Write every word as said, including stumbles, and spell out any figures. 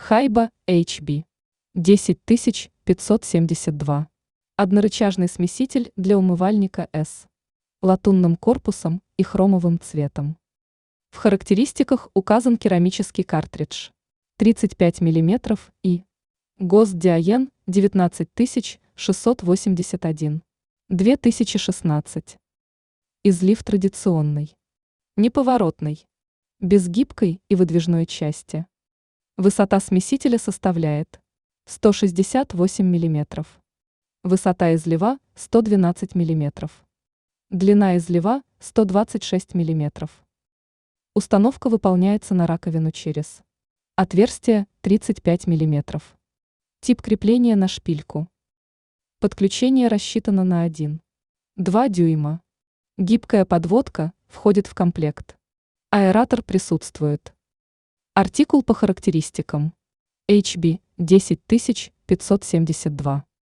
Хайба эйч би десять тысяч пятьсот семьдесят два. Однорычажный смеситель для умывальника с латунным корпусом и хромовым цветом. В характеристиках указан керамический картридж тридцать пять миллиметров и ГОСТ Диаен девятнадцать тысяч шестьсот восемьдесят один две тысячи шестнадцать. Излив традиционный, неповоротный, без гибкой и выдвижной части. Высота смесителя составляет сто шестьдесят восемь миллиметров. Высота излива сто двенадцать миллиметров. Длина излива сто двадцать шесть миллиметров. Установка выполняется на раковину через отверстие тридцать пять миллиметров. Тип крепления на шпильку. Подключение рассчитано на один-два дюйма. Гибкая подводка входит в комплект. Аэратор присутствует. Артикул по характеристикам. эйч би десять тысяч пятьсот семьдесят два.